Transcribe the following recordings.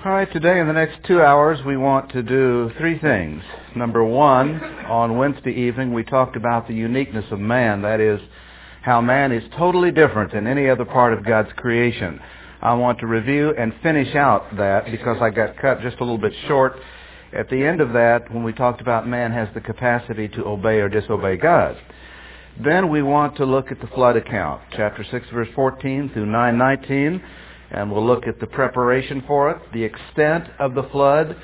All right, today in the next 2 hours we want to do three things. Number one, on Wednesday evening we talked about the uniqueness of man. That is, how man is totally different than any other part of God's creation. I want to review and finish out that because I got cut just a little bit short at the end of that when we talked about man has the capacity to obey or disobey God. Then we want to look at the flood account, chapter 6, verse 14 through 9:19. And we'll look at the preparation for it, the extent of the flood,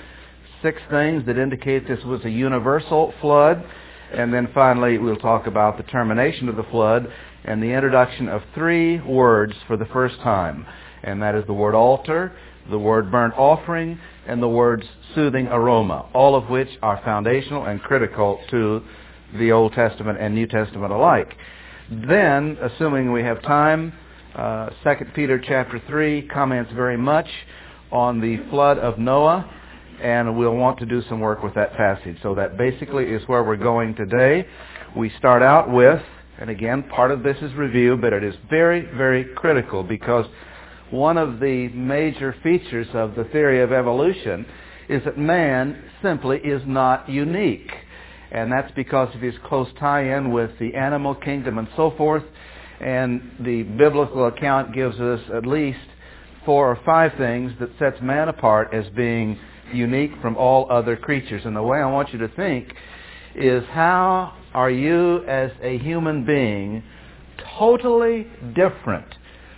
6 things that indicate this was a universal flood. And then finally, we'll talk about the termination of the flood and the introduction of 3 words for the first time. And that is the word altar, the word burnt offering, and the words soothing aroma, all of which are foundational and critical to the Old Testament and New Testament alike. Then, assuming we have time, 2 Peter chapter 3 comments very much on the flood of Noah, and we'll want to do some work with that passage. So that basically is where we're going today. We start out with, and again, part of this is review, but it is very, very critical because one of the major features of the theory of evolution is that man simply is not unique. And that's because of his close tie-in with the animal kingdom and so forth. And the biblical account gives us at least 4 or 5 things that sets man apart as being unique from all other creatures. And the way I want you to think is, how are you as a human being totally different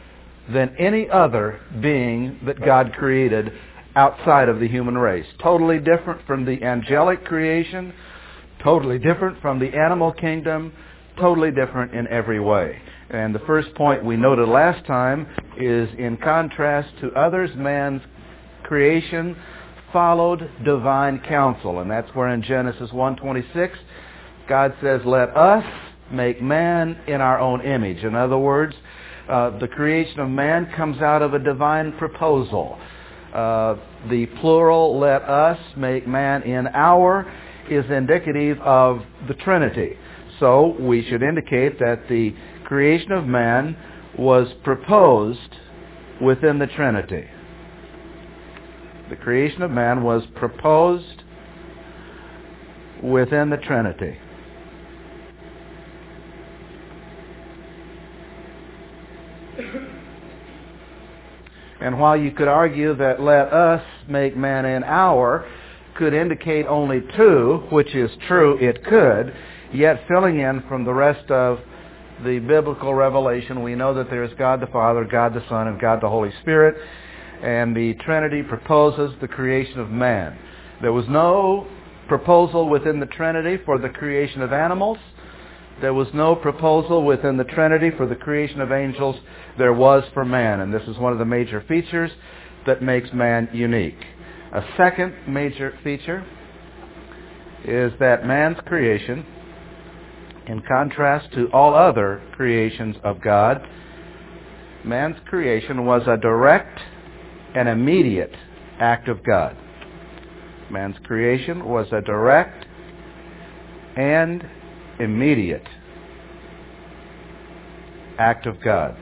than any other being that God created outside of the human race? Totally different from the angelic creation, totally different from the animal kingdom, totally different in every way. And the first point we noted last time is, in contrast to others, man's creation followed divine counsel. And that's where in Genesis 1:26, God says, let us make man in our own image. In other words, the creation of man comes out of a divine proposal. The plural, let us make man in our, is indicative of the Trinity. So we should indicate that the creation of man was proposed within the Trinity. The creation of man was proposed within the Trinity. And while you could argue that let us make man in our could indicate only 2, which is true, it could, yet filling in from the rest of the biblical revelation, we know that there is God the Father, God the Son, and God the Holy Spirit, and the Trinity proposes the creation of man. There was no proposal within the Trinity for the creation of animals. There was no proposal within the Trinity for the creation of angels. There was for man, and this is one of the major features that makes man unique. A second major feature is that man's creation, in contrast to all other creations of God, man's creation was a direct and immediate act of God. Man's creation was a direct and immediate act of God.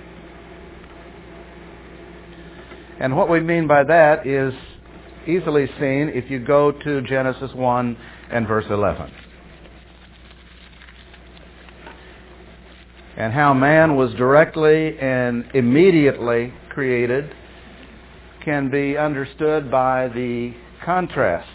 And what we mean by that is easily seen if you go to Genesis 1 and verse 11. And how man was directly and immediately created can be understood by the contrast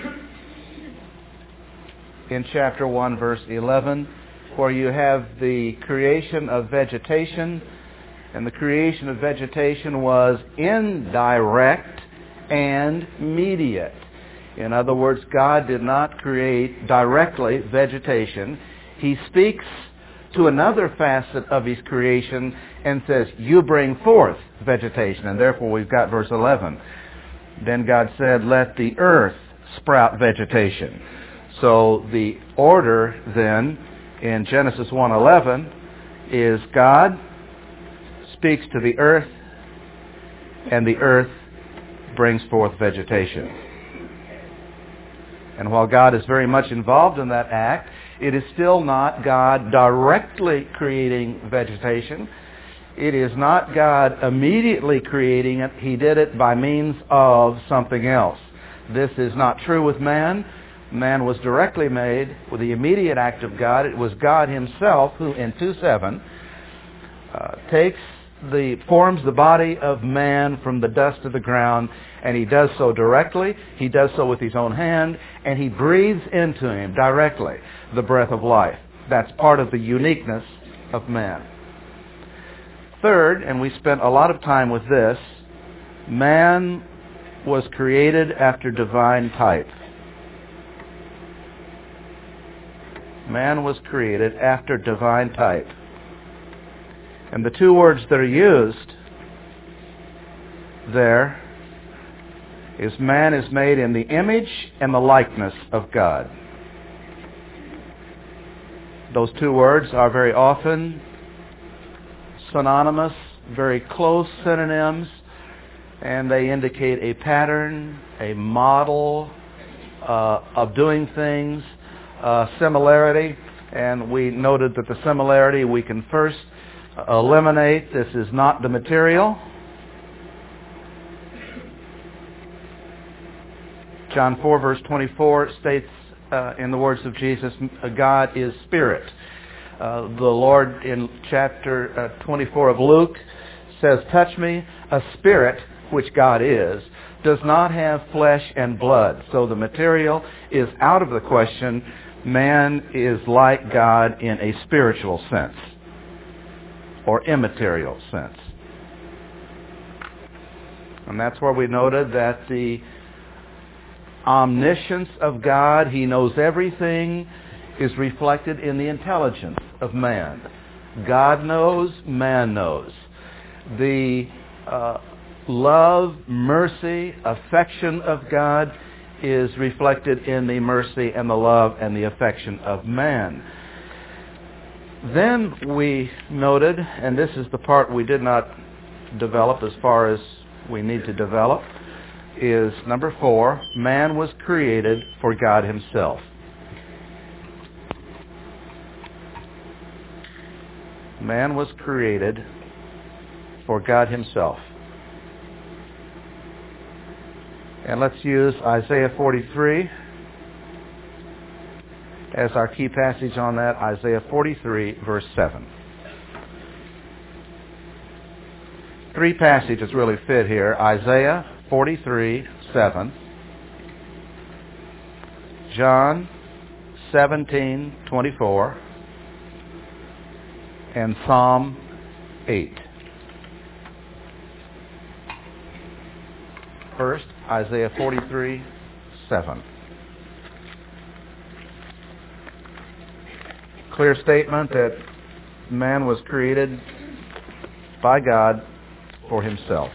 in chapter 1, verse 11, where you have the creation of vegetation, and the creation of vegetation was indirect and immediate. In other words, God did not create directly vegetation. He speaks to another facet of his creation and says, you bring forth vegetation. And therefore we've got verse 11. Then God said, let the earth sprout vegetation. So the order then in Genesis 1:11 is God speaks to the earth, and the earth brings forth vegetation. And while God is very much involved in that act, it is still not God directly creating vegetation. It is not God immediately creating it. He did it by means of something else. This is not true with man. Man was directly made with the immediate act of God. It was God himself who in 2:7 forms the body of man from the dust of the ground, and he does so directly. He does so with his own hand, and he breathes into him directly the breath of life. That's part of the uniqueness of man. Third, and we spent a lot of time with this, man was created after divine type. Man was created after divine type. And the two words that are used there is man is made in the image and the likeness of God. Those two words are very often synonymous, very close synonyms, and they indicate a pattern, a model of doing things, similarity. And we noted that the similarity we can first eliminate. This is not the material. John 4 verse 24 states in the words of Jesus, God is spirit. The Lord in chapter 24 of Luke says, touch me, a spirit, which God is, does not have flesh and blood. So the material is out of the question. Man is like God in a spiritual sense or immaterial sense. And that's where we noted that the omniscience of God, He knows everything, is reflected in the intelligence of man. God knows, man knows. The love, mercy, affection of God is reflected in the mercy and the love and the affection of man. Then we noted, and this is the part we did not develop as far as we need to develop, is number 4, man was created for God himself. Man was created for God himself. And let's use Isaiah 43 as our key passage on that, Isaiah 43, verse 7. 3 passages really fit here. Isaiah 43, 7. John 17, 24. And Psalm 8. First, Isaiah 43, 7. Clear statement that man was created by God for himself.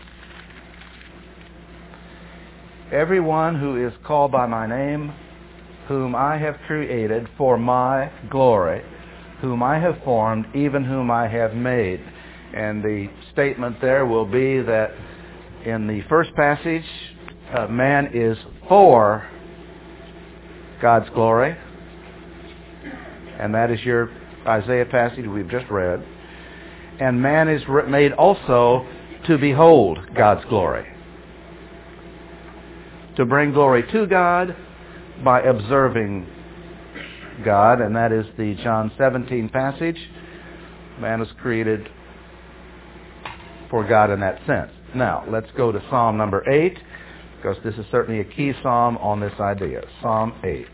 Everyone who is called by my name, whom I have created for my glory, whom I have formed, even whom I have made. And the statement there will be that in the first passage, man is for God's glory. And that is your Isaiah passage we've just read. And man is made also to behold God's glory. To bring glory to God by observing God, and that is the John 17 passage. Man was created for God in that sense. Now, let's go to Psalm number 8, because this is certainly a key psalm on this idea. Psalm 8.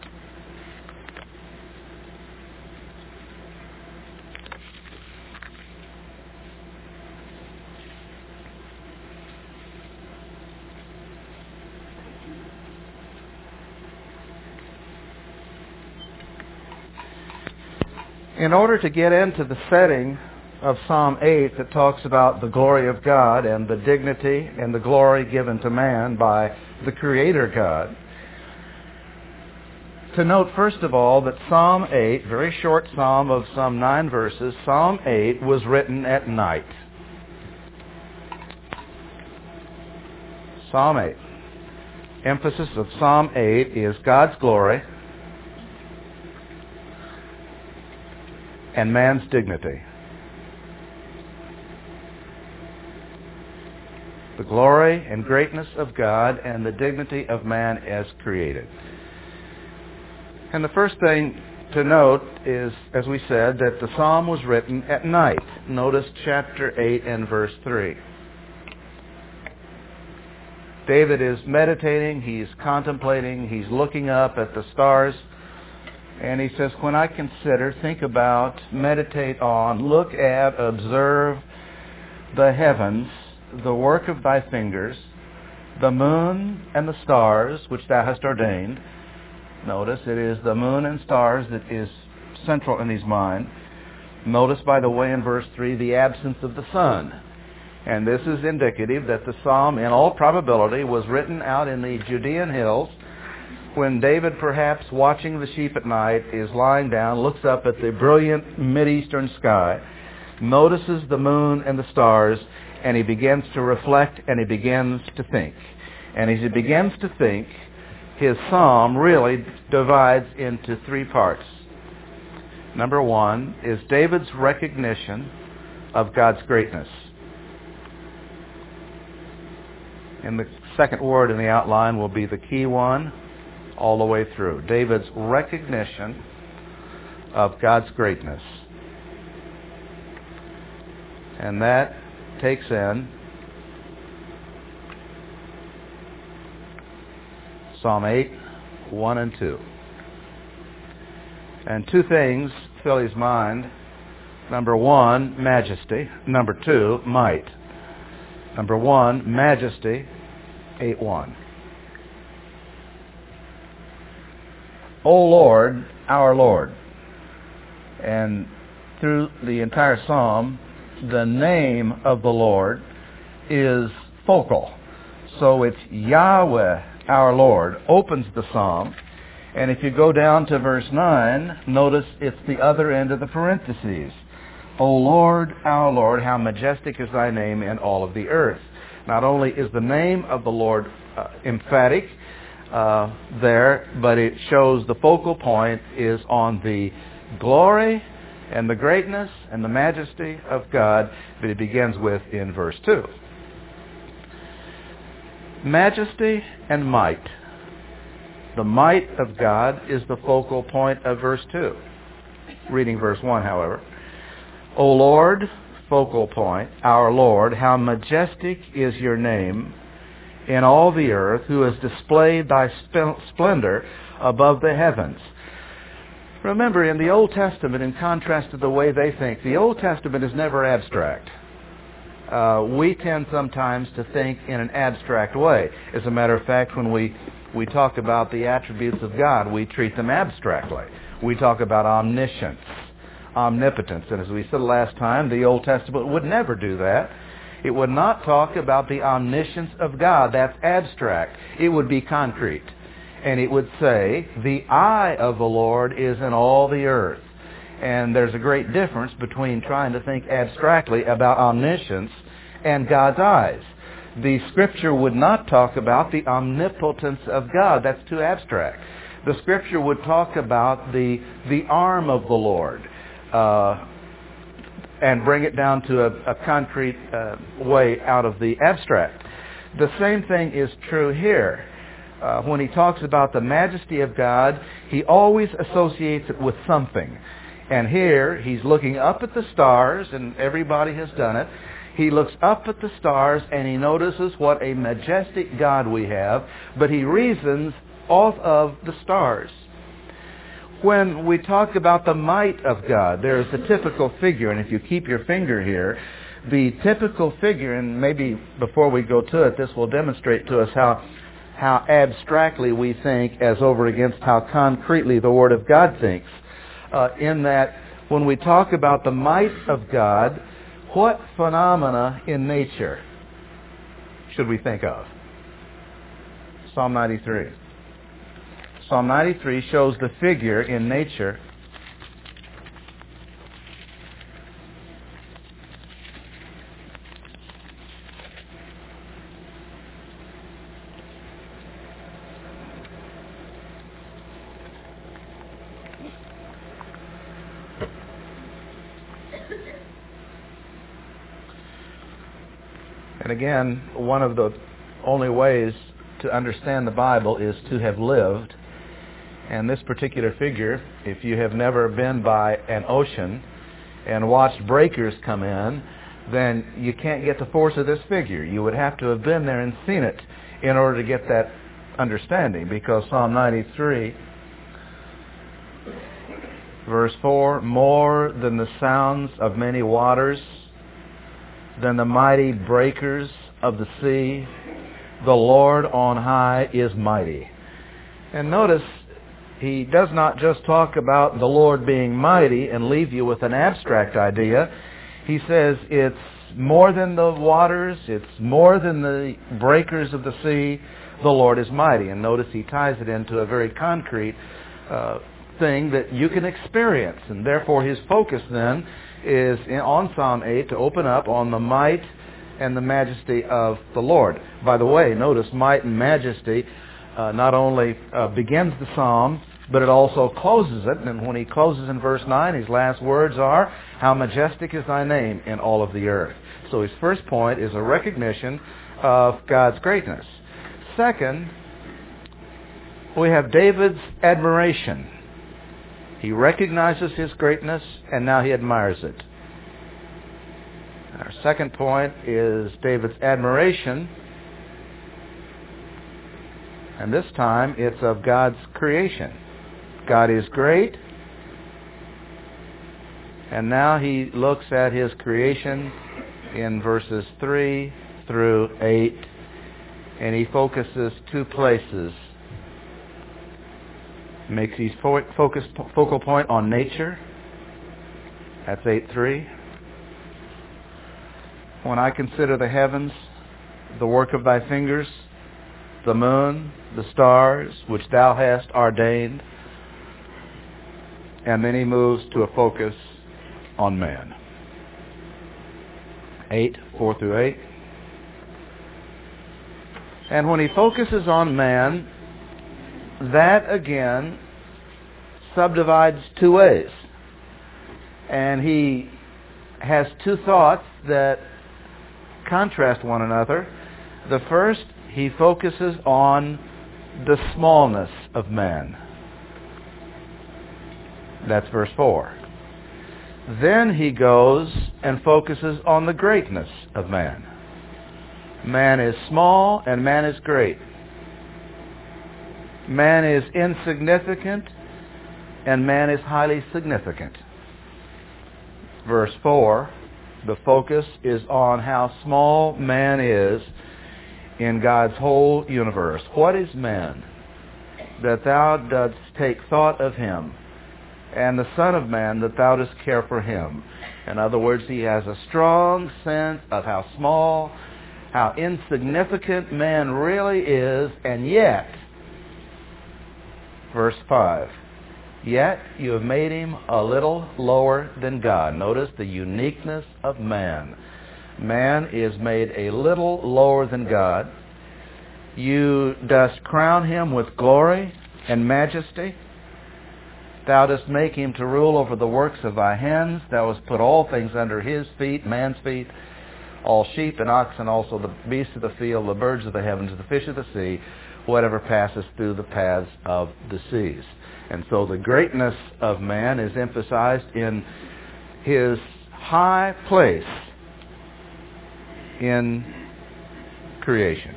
In order to get into the setting of Psalm 8 that talks about the glory of God and the dignity and the glory given to man by the Creator God, to note first of all that Psalm 8, very short psalm of some 9 verses, Psalm 8 was written at night. Psalm 8. Emphasis of Psalm 8 is God's glory and man's dignity. The glory and greatness of God and the dignity of man as created. And the first thing to note is, as we said, that the psalm was written at night. Notice chapter 8 and verse 3. David is meditating, he's contemplating, he's looking up at the stars, and he says, when I consider, think about, meditate on, look at, observe the heavens, the work of thy fingers, the moon and the stars which thou hast ordained. Notice it is the moon and stars that is central in his mind. Notice, by the way, in verse 3, the absence of the sun. And this is indicative that the psalm, in all probability, was written out in the Judean hills when David, perhaps watching the sheep at night, is lying down, looks up at the brilliant Mideastern sky, notices the moon and the stars, and he begins to reflect and he begins to think. And as he begins to think, his psalm really divides into three parts. Number one is David's recognition of God's greatness. And the second word in the outline will be the key one all the way through. David's recognition of God's greatness. And that takes in Psalm 8, 1 and 2. And two things fill his mind. Number one, majesty. Number two, might. Number one, majesty, 8:1. O Lord, our Lord. And through the entire psalm, the name of the Lord is focal. So it's Yahweh, our Lord, opens the psalm. And if you go down to verse 9, notice it's the other end of the parentheses. O Lord, our Lord, how majestic is thy name in all of the earth. Not only is the name of the Lord emphatic there, but it shows the focal point is on the glory and the greatness and the majesty of God that it begins with in verse 2. Majesty and might. The might of God is the focal point of verse 2. Reading verse 1, however. O Lord, focal point, our Lord, how majestic is your name in all the earth, who has displayed thy splendor above the heavens. Remember, in the Old Testament, in contrast to the way they think, the Old Testament is never abstract. We tend sometimes to think in an abstract way. As a matter of fact, when we talk about the attributes of God, we treat them abstractly. We talk about omniscience, omnipotence. And as we said last time, the Old Testament would never do that. It would not talk about the omniscience of God. That's abstract. It would be concrete. And it would say, the eye of the Lord is in all the earth. And there's a great difference between trying to think abstractly about omniscience and God's eyes. The Scripture would not talk about the omnipotence of God. That's too abstract. The Scripture would talk about the arm of the Lord and bring it down to a concrete way out of the abstract. The same thing is true here. When he talks about the majesty of God, he always associates it with something. And here, he's looking up at the stars, and everybody has done it. He looks up at the stars, and he notices what a majestic God we have, but he reasons off of the stars. When we talk about the might of God, there is a typical figure, and if you keep your finger here, the typical figure, and maybe before we go to it, this will demonstrate to us how abstractly we think as over against how concretely the Word of God thinks. In that when we talk about the might of God, what phenomena in nature should we think of? Psalm 93. Psalm 93 shows the figure in nature And again, one of the only ways to understand the Bible is to have lived. And this particular figure, if you have never been by an ocean and watched breakers come in, then you can't get the force of this figure. You would have to have been there and seen it in order to get that understanding, because Psalm 93, verse 4, more than the sounds of many waters, than the mighty breakers of the sea, the Lord on high is mighty. And notice, he does not just talk about the Lord being mighty and leave you with an abstract idea. He says it's more than the waters, it's more than the breakers of the sea, the Lord is mighty. And notice he ties it into a very concrete thing that you can experience. And therefore his focus then is on Psalm 8 to open up on the might and the majesty of the Lord. By the way, notice might and majesty not only begins the psalm, but it also closes it. And when he closes in verse 9, his last words are, how majestic is thy name in all of the earth. So his first point is a recognition of God's greatness. Second, we have David's admiration. He recognizes his greatness, and now he admires it. Our second point is David's admiration, and this time it's of God's creation. God is great, and now he looks at his creation in verses 3 through 8, and he focuses two places. Makes his focal point on nature. That's 8:3. When I consider the heavens, the work of thy fingers, the moon, the stars, which thou hast ordained. And then he moves to a focus on man. 4 through 8. And when he focuses on man, that again subdivides two ways. And he has two thoughts that contrast one another. The first, he focuses on the smallness of man. That's verse 4. Then he goes and focuses on the greatness of man. Man is small and man is great. Man is insignificant and man is highly significant. Verse 4, the focus is on how small man is in God's whole universe. What is man, that thou dost take thought of him, and the Son of Man, that thou dost care for him? In other words, he has a strong sense of how small, how insignificant man really is, and yet, verse 5, yet you have made him a little lower than God. Notice the uniqueness of man. Man is made a little lower than God. You dost crown him with glory and majesty. Thou dost make him to rule over the works of thy hands. Thou hast put all things under his feet, man's feet, all sheep and oxen, also the beasts of the field, the birds of the heavens, the fish of the sea, whatever passes through the paths of the seas. And so the greatness of man is emphasized in his high place in creation.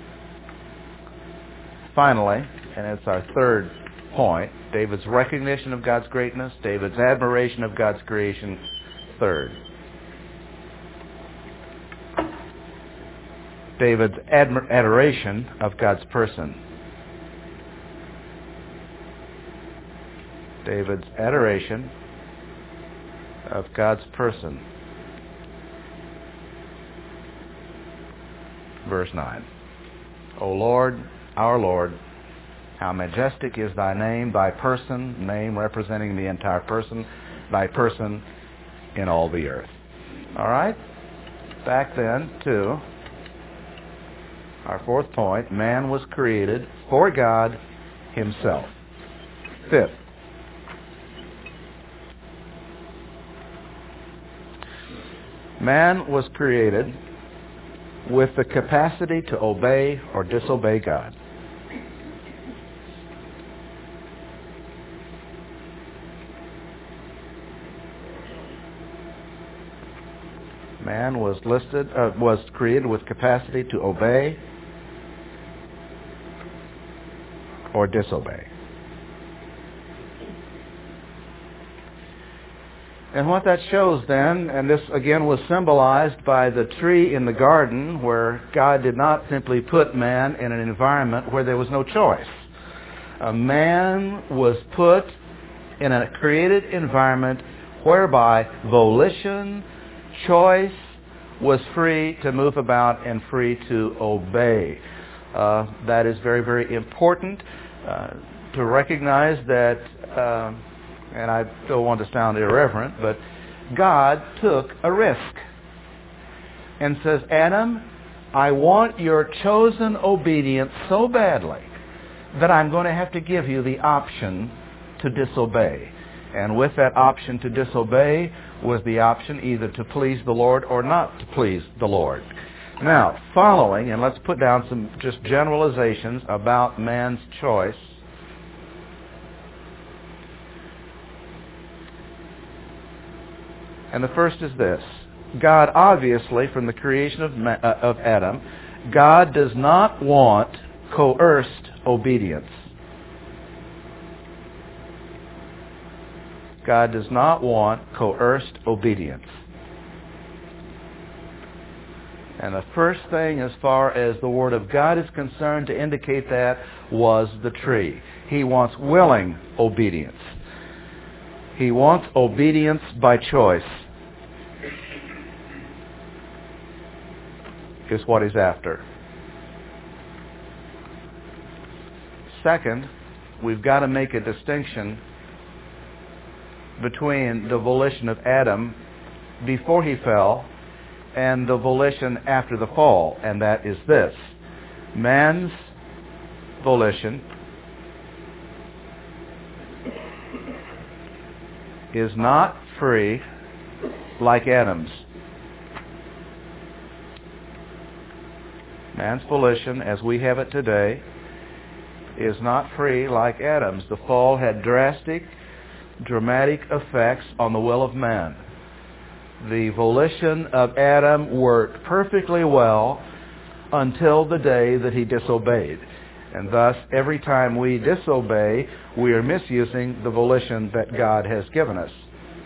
Finally, and it's our third point, David's recognition of God's greatness, David's admiration of God's creation. Third, David's adoration of God's person. David's adoration of God's person. Verse 9. O Lord, our Lord, how majestic is thy name, thy person, name representing the entire person, thy person in all the earth. All right? Back then to our fourth point. Man was created for God himself. Fifth, man was created with the capacity to obey or disobey God. Man was created with capacity to obey or disobey. And what that shows then, and this again was symbolized by the tree in the garden, where God did not simply put man in an environment where there was no choice. A man was put in a created environment whereby volition, choice was free to move about and free to obey. That is very, very important to recognize that, and I don't want to sound irreverent, but God took a risk and says, Adam, I want your chosen obedience so badly that I'm going to have to give you the option to disobey. And with that option to disobey was the option either to please the Lord or not to please the Lord. Now, following, and let's put down some just generalizations about man's choice. And the first is this. God, obviously, from the creation of Adam, God does not want coerced obedience. God does not want coerced obedience. And the first thing as far as the Word of God is concerned to indicate that was the tree. He wants willing obedience. He wants obedience by choice. Is what he's after. Second, we've got to make a distinction between the volition of Adam before he fell and the volition after the fall, and that is this. Man's volition is not free like Adam's. Man's volition, as we have it today, is not free like Adam's. The fall had dramatic effects on the will of man. The volition of Adam worked perfectly well until the day that he disobeyed. And thus, every time we disobey, we are misusing the volition that God has given us.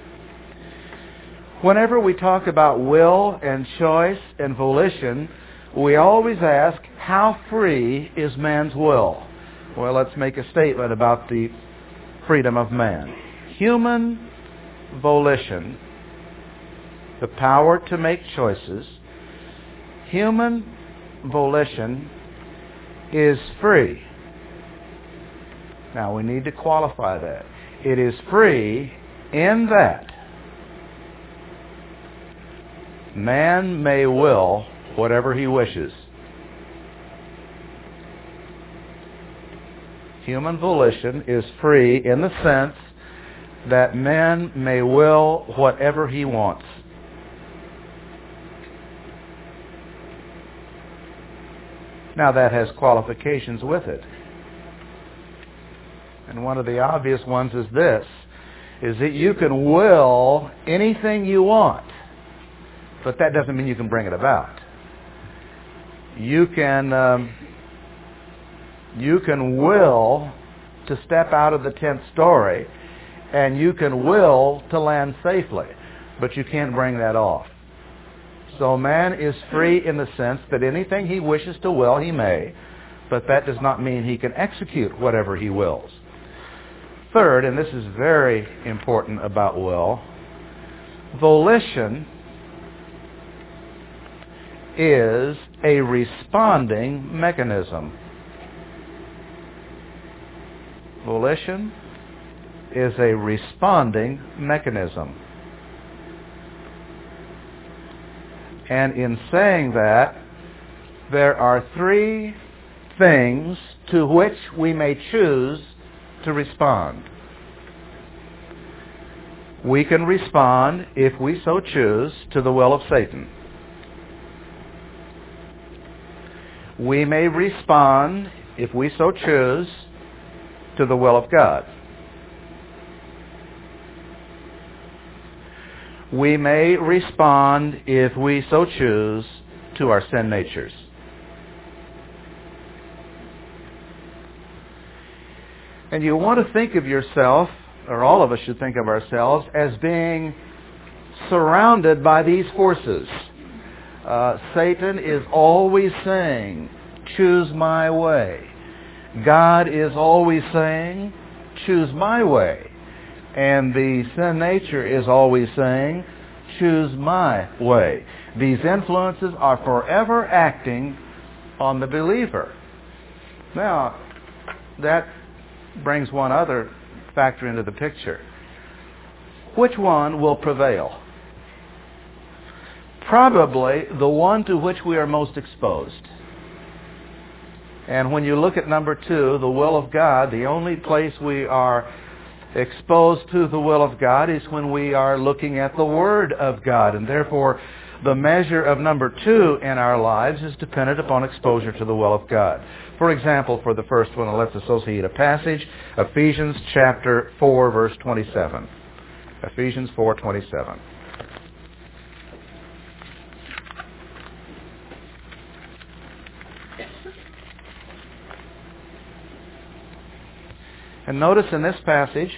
Whenever we talk about will and choice and volition, we always ask, how free is man's will? Well, let's make a statement about the freedom of man. Human volition, the power to make choices, human volition is free. Now, we need to qualify that. It is free in that man may will whatever he wishes. Human volition is free in the sense that man may will whatever he wants. Now that has qualifications with it. And one of the obvious ones is this, is that you can will anything you want, but that doesn't mean you can bring it about. You can will to step out of the 10th story, and you can will to land safely, but you can't bring that off. So man is free in the sense that anything he wishes to will, he may, but that does not mean he can execute whatever he wills. Third, and this is very important about will, volition is a responding mechanism. Volition is a responding mechanism. And in saying that, there are three things to which we may choose to respond. We can respond, if we so choose, to the will of Satan. we may respond, if we so choose, to the will of God. We may respond, if we so choose, to our sin natures. And you want to think of yourself, or all of us should think of ourselves, as being surrounded by these forces. Satan is always saying, choose my way. God is always saying, choose my way. And the sin nature is always saying, choose my way. These influences are forever acting on the believer. Now, that brings one other factor into the picture. Which one will prevail? Probably the one to which we are most exposed. And when you look at number 2, the will of God, the only place we are exposed to the will of God is when we are looking at the Word of God. And therefore, the measure of number 2 in our lives is dependent upon exposure to the will of God. For example, for the first one, let's associate a passage, Ephesians chapter 4, verse 27. Ephesians 4:27. And notice in this passage,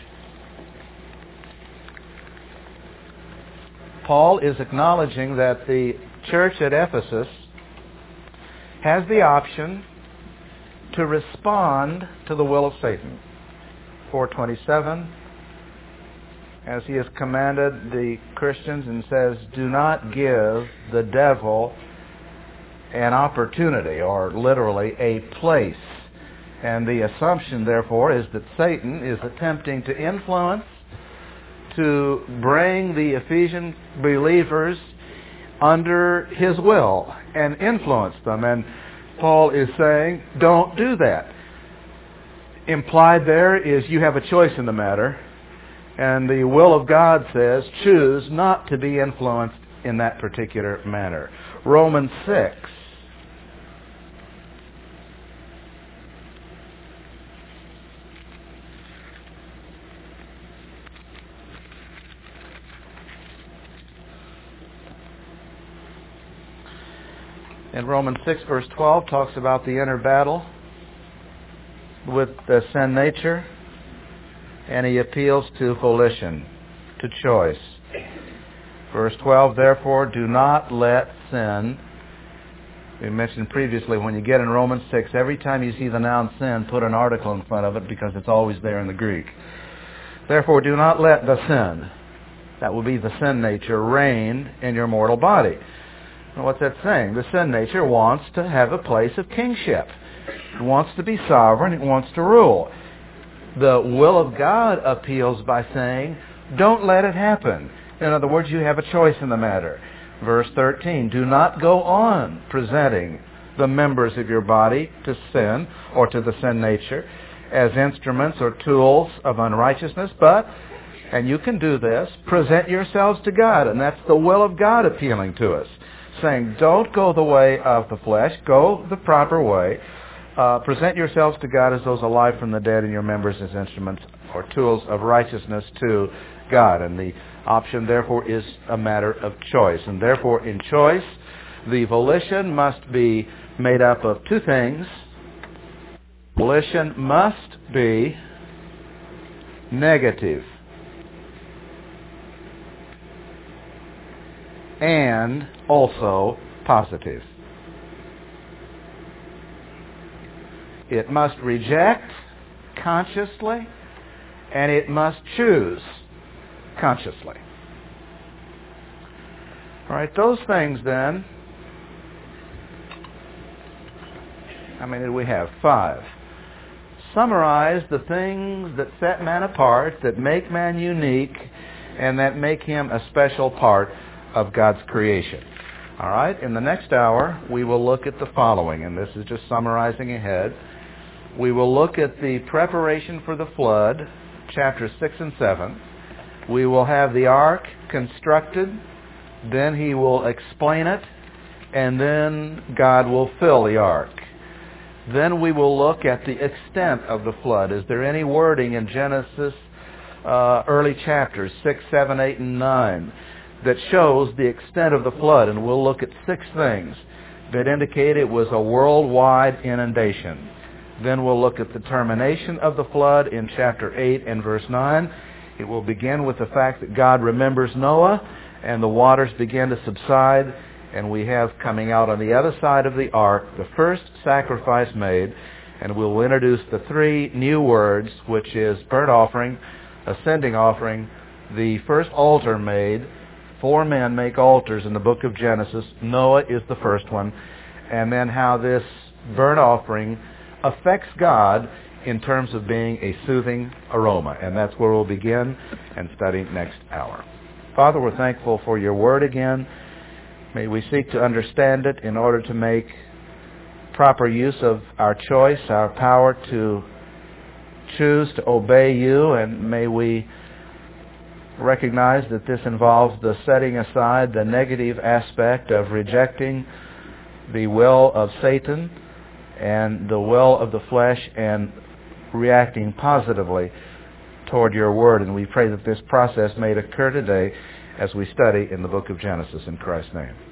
Paul is acknowledging that the church at Ephesus has the option to respond to the will of Satan. 4:27, as he has commanded the Christians and says, do not give the devil an opportunity, or literally a place. And the assumption, therefore, is that Satan is attempting to influence, to bring the Ephesian believers under his will and influence them. And Paul is saying, don't do that. Implied there is you have a choice in the matter, and the will of God says, choose not to be influenced in that particular manner. Romans 6. In Romans 6, verse 12, talks about the inner battle with the sin nature, and he appeals to volition, to choice. Verse 12, therefore, do not let sin, we mentioned previously, when you get in Romans 6, every time you see the noun sin, put an article in front of it because it's always there in the Greek. Therefore, do not let the sin, that will be the sin nature, reign in your mortal body. Now, what's that saying? The sin nature wants to have a place of kingship. It wants to be sovereign. It wants to rule. The will of God appeals by saying, don't let it happen. In other words, you have a choice in the matter. Verse 13, do not go on presenting the members of your body to sin or to the sin nature as instruments or tools of unrighteousness, but, and you can do this, present yourselves to God. And that's the will of God appealing to us, saying, don't go the way of the flesh, go the proper way. Present yourselves to God as those alive from the dead, and your members as instruments or tools of righteousness to God. And the option, therefore, is a matter of choice. And therefore, in choice, the volition must be made up of two things. Volition must be negative and also positive. It must reject consciously, and it must choose consciously. All right, those things then, how many do we have? 5. Summarize the things that set man apart, that make man unique, and that make him a special part of God's creation. All right, in the next hour, we will look at the following, and this is just summarizing ahead. We will look at the preparation for the flood, chapters 6 and 7. We will have the ark constructed, then he will explain it, and then God will fill the ark. Then we will look at the extent of the flood. Is there any wording in Genesis early chapters 6, 7, 8, and 9 that shows the extent of the flood? And we'll look at 6 things that indicate it was a worldwide inundation. Then we'll look at the termination of the flood in chapter 8 and verse 9. It will begin with the fact that God remembers Noah, and the waters begin to subside, and we have coming out on the other side of the ark the first sacrifice made, and we'll introduce the 3 new words, which is burnt offering, ascending offering, the first altar made. 4 men make altars in the book of Genesis. Noah is the first one. And then how this burnt offering affects God in terms of being a soothing aroma. And that's where we'll begin and study next hour. Father, we're thankful for your word again. May we seek to understand it in order to make proper use of our choice, our power to choose to obey you, and may we recognize that this involves the setting aside the negative aspect of rejecting the will of Satan and the will of the flesh and reacting positively toward your word. And we pray that this process may occur today as we study in the book of Genesis. In Christ's name.